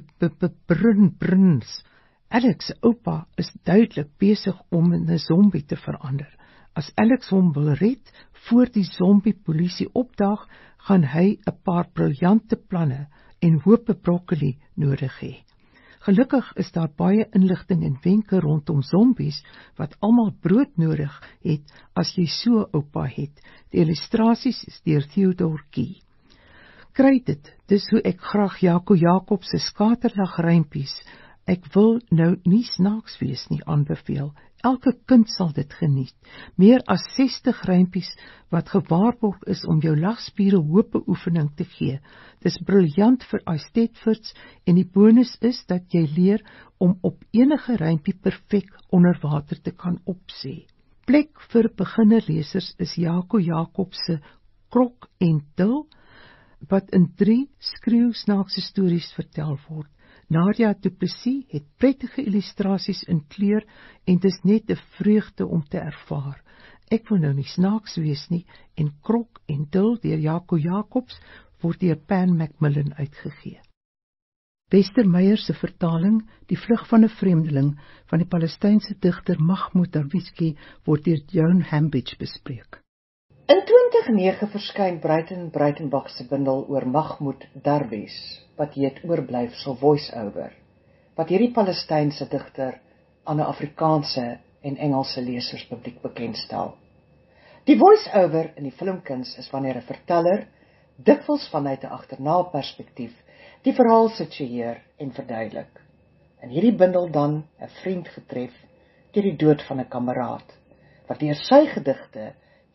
Speaker 2: bruns. Alex se oupa is duidelik besig om in 'n zombie te verander. As Alex hom wil red voor die zombie-polisie opdaag, gaan hy 'n paar briljante planne en hope broccoli nodig hê. Gelukkig is daar baie inligting en wenke rondom zombies wat almal brood nodig het as jy so 'n oupa het. Die illustrasies is deur Theodore Key. Kry dit, dis hoe ek graag Jaco Jacobs se skaterlag rympies, ek wil nou nie snaaks wees nie, aanbeveel. Elke kind sal dit geniet. Meer as 60 rympies wat gewaarborg is om jou lagspiere hoop-oefening te gee. Dis briljant vir Eisteddfords en die bonus is dat jy leer om op enige rympie perfek onder water te kan opsê. Plek vir beginnerlesers is Jaco Jacobs se Krok en Dil, wat in 3 skreeusnaakse stories vertel word. Nadia Du Plessis het prettige illustrasies in kleur en dis net 'n vreugde om te ervaar. Ek wil nou nie snaaks wees nie en Krok en Dil deur Jaco Jacobs word deur Pan Macmillan uitgegee. Wester Meyer se vertaling Die vlug van 'n vreemdeling van die Palestynse digter Mahmoud Darwish word deur Joan Hambidge bespreek.
Speaker 4: In 2009 verskyn Breitenbach se bundel oor Mahmoud Darwish, wat heet Oorblyfsel Voice-Over, wat hierdie Palestynse digter aan 'n Afrikaanse en Engelse leserspubliek bekendstel. Die voice-over in die filmkuns is wanneer 'n verteller, dikwels vanuit 'n agterna-perspektief, die verhaal situeer en verduidelik. In hierdie bundel dan 'n vriend getref deur die dood van 'n kameraad, wat deur sy gedigte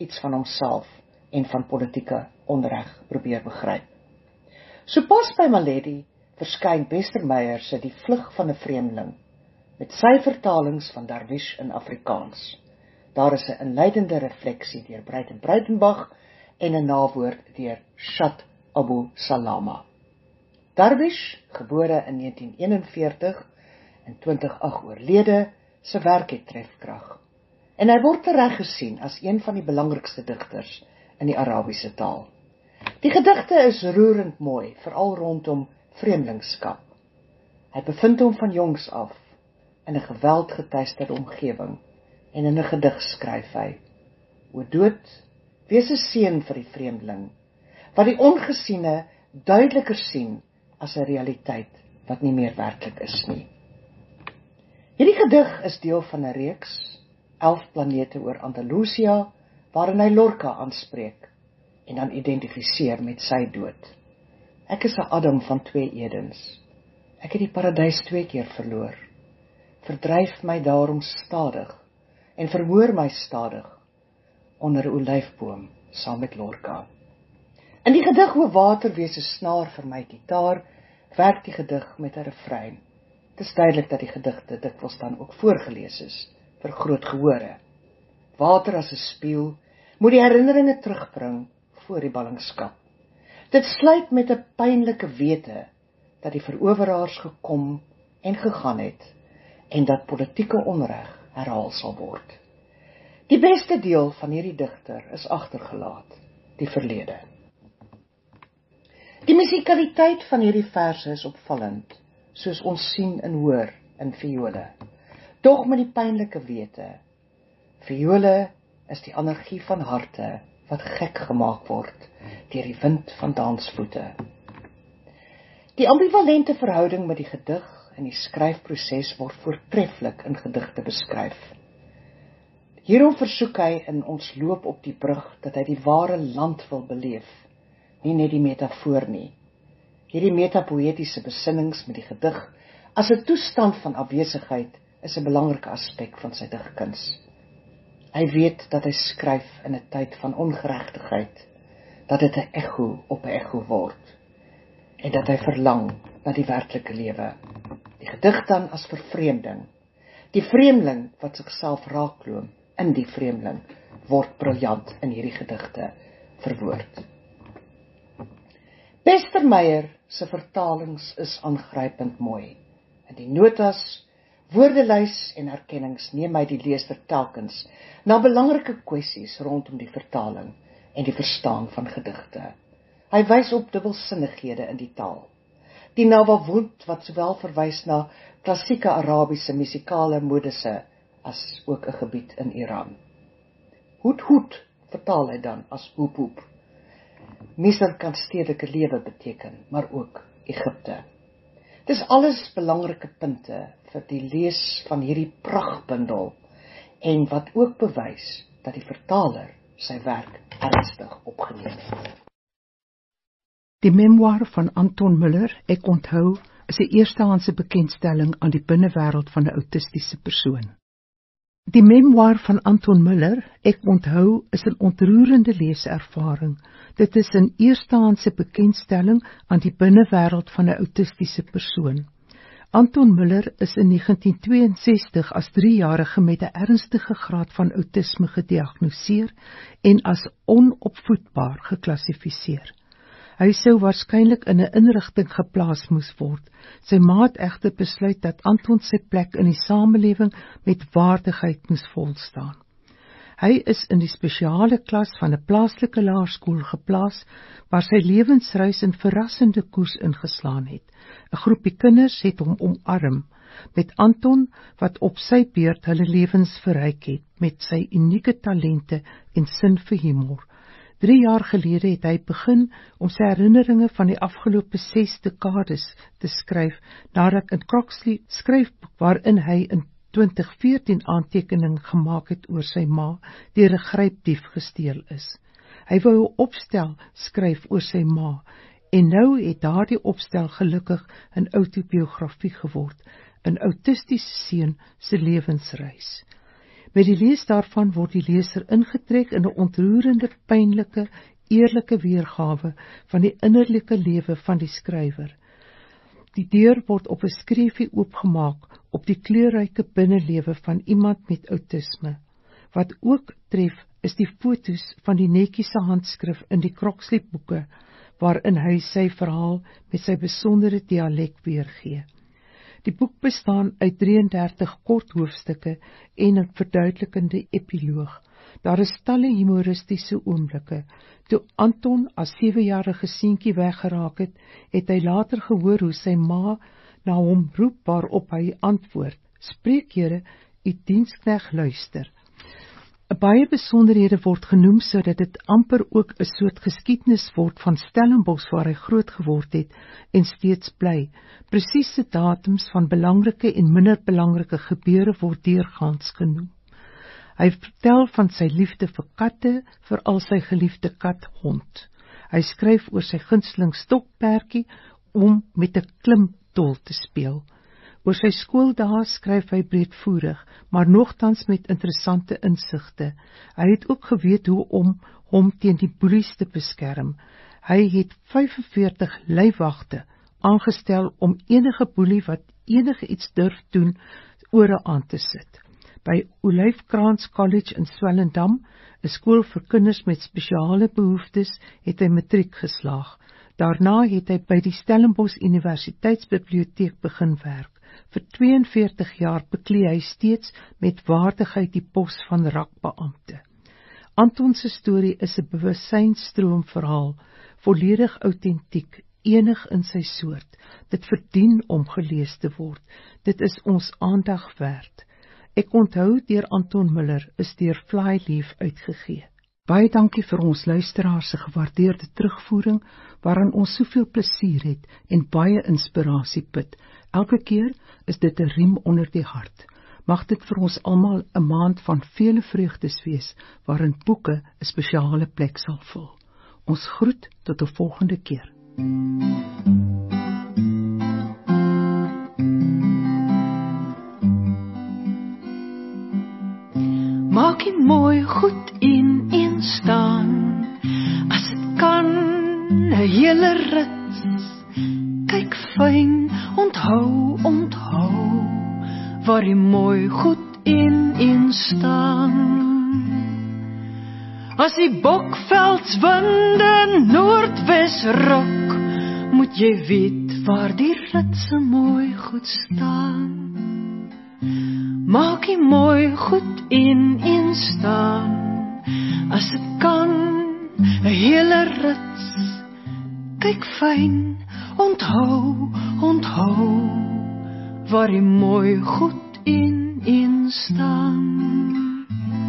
Speaker 4: iets van homself en van politieke onreg probeer begryp. Sopas by Maledi verskyn Bester Meyer se Die vlug van 'n vreemdeling, met sy vertalings van Darwish in Afrikaans. Daar is 'n inleidende refleksie deur Breitenbach en 'n nawoord deur Shat Abu Salama. Darwish, gebore in 1941 en 2008 oorlede, se werk het trefkrag. En hy word tereg gesien as een van die belangrikste digters in die Arabiese taal. Die gedigte is roerend mooi, veral rondom vreemdelingskap. Hy bevind hom van jongs af in 'n geweldgetuisterde omgewing en in 'n gedig skryf hy: O dood, wees 'n seën vir die vreemdeling, wat die ongesiene duideliker sien as 'n realiteit wat nie meer werklik is nie. Hierdie gedig is deel van 'n reeks, 11 planete oor Andalusia, waarin hy Lorca aanspreek en dan identifiseer met sy dood. Ek is 'n Adam van 2 Edens. Ek het die paradys 2 keer verloor. Verdryf my daarom stadig en verhoor my stadig onder 'n olyfboom saam met Lorca. In die gedig O water wees 'n snaar vir my gitaar, werk die gedig met 'n refrein. Dit is duidelik dat die gedigte dikwels dan ook voorgeles is vir groot gehore. Water as 'n spieël moet die herinneringe terugbring voor die ballingskap. Dit sluit met 'n pynlike wete dat die veroweraars gekom en gegaan het en dat politieke onreg herhaal sal word. Die beste deel van hierdie digter is agtergelaat, die verlede. Die musikaliteit van hierdie verse is opvallend, soos ons sien en hoor in viole. Tog met die pynlike wete, viole is die energie van harte wat gek gemaak word deur die wind van dansvoete. Die ambivalente verhouding met die gedig en die skryfproses word voortreffelik in gedigte beskryf. Hierom versoek hy in ons loop op die brug dat hy die ware land wil beleef, nie net die metafoor nie. Hierdie metapoëtiese besinnings met die gedig as 'n toestand van afwesigheid is 'n belangrike aspek van sy digkuns. Hy weet dat hy skryf in 'n tyd van ongeregtigheid, dat dit 'n ekho op 'n ekho word, en dat hy verlang na die werklike lewe. Die gedig dan as vervreemding. Die vreemdeling wat sigself raakloop in die vreemdeling word briljant in hierdie gedigte verwoord. Bester Meyer se vertalings is aangrypend mooi. In die notas, woordelys en erkennings neem hy die leser telkens na belangrike kwessies rondom die vertaling en die verstaan van gedigte. Hy wys op dubbelsinnighede in die taal. Die Nawawut wat sowel verwys na klassieke Arabiese musikale modisse as ook 'n gebied in Iran. Hoed vertaal hy dan as hoep. Misr kan stedelike lewe beteken, maar ook Egipte. Dis alles belangrike punte vir die lees van hierdie prachtbundel en wat ook bewys dat die vertaler sy werk ernstig opgeneem het.
Speaker 2: Die memoir van Anton Müller, Ek onthou, is 'n eerstehandse bekendstelling aan die binnewêreld van 'n autistiese persoon. Die memoir van Anton Müller, Ek onthou, is 'n ontroerende leeservaring. Dit is 'n eerstehandse bekendstelling aan die binnewêreld van 'n autistiese persoon. Anton Müller is in 1962 as 3-jarige met 'n ernstige graad van outisme gediagnoseer en as onopvoedbaar geklassifiseer. Hy sou waarskynlik in 'n inrigting geplaas moes word. Sy ma het egter besluit dat Anton sy plek in die samelewing met waardigheid moes volstaan. Hy is in die spesiale klas van 'n plaaslike laerskool geplaas, waar sy lewensreis in verrassende koers ingeslaan het. 'n Groepie kinders het hom omarm, met Anton wat op sy beurt hulle lewens verryk het met sy unieke talente en sin vir humor. 3 jaar gelede het hy begin om sy herinneringe van die afgelope 6 dekades te skryf, nadat 'n Croxley skryfboek waarin hy in 2014 aantekening gemaak het oor sy ma deur 'n grypdief gesteel is. Hy wou 'n opstel skryf oor sy ma, en nou het daardie opstel gelukkig 'n autobiografie geword, 'n autistiese seun se lewensreis. Met die lees daarvan word die leser ingetrek in 'n ontroerende, pynlike, eerlike weergawe van die innerlike lewe van die skrywer. Die deur word op 'n skreefie oopgemaak op die kleurryke binnelewe van iemand met outisme. Wat ook tref is die fotos van die netjiese handskrif in die Croxley boeke, waarin hy sy verhaal met sy besondere dialek weergee. Die boek bestaan uit 33 kort hoofstukke en 'n verduidelikende epiloog. Daar is talle humoristiese oomblikke. Toe Anton as 7-jarige seentjie weggeraak het, het hy later gehoor hoe sy ma na hom roep, waarop hy antwoord: "Spreek Here, u diensknegt luister." Baie besonderhede word genoem sodat dit amper ook 'n soort geskiedenis word van Stellenbosch waar hy groot geword het en steeds bly. Presiese datums van belangrike en minder belangrike gebeure word deurgaans genoem. Hy vertel van sy liefde vir katte, veral sy geliefde kathond. Hy skryf oor sy gunsteling stokperdjie om met 'n klimtol te speel. Oor sy skooldae skryf hy breedvoerig, maar nogtans met interessante insigte. Hy het ook geweet hoe om hom teen die boelies te beskerm. Hy het 45 leiwagte aangestel om enige boelie wat enige iets durf doen, ore aan te sit. By Olyfkrans College in Swellendam, 'n skool vir kinders met spesiale behoeftes, het hy matriek geslaag. Daarna het hy by die Stellenbosch Universiteitsbiblioteek begin werk. Vir 42 jaar beklee hy steeds met waardigheid die pos van rakbeampte. Anton se storie is 'n bewussynsstroomverhaal, volledig autentiek, enig in sy soort. Dit verdien om gelees te word. Dit is ons aandag werd. Ek onthou deur Anton Miller is deur Flyleaf uitgegee. Baie dankie vir ons luisteraars se gewaardeerde terugvoering, waaraan ons soveel plesier het en baie inspirasie put. Elke keer is dit 'n riem onder die hart. Mag dit vir ons almal 'n maand van vele vreugdes wees, waarin boeke 'n spesiale plek sal vul. Ons groet tot 'n volgende keer.
Speaker 1: Maak jy mooi goed in staan, as het kan, 'n hele rit. Kyk fyn, onthou, waar jy mooi goed in staan. As die bokveldswinde noordwes ruk, moet jy weet waar die ritse mooi goed staan. Maak jy mooi goed in staan, as het kan, 'n hele rit. Kyk fyn, onthou, waar jy mooi goed in staan.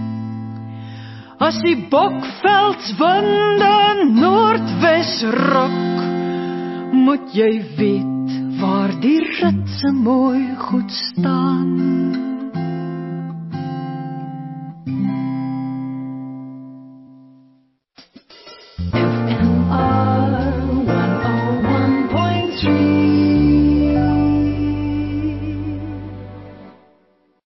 Speaker 1: As die bokveldswinde noordwes ruk, moet jy weet waar die ritse mooi goed staan.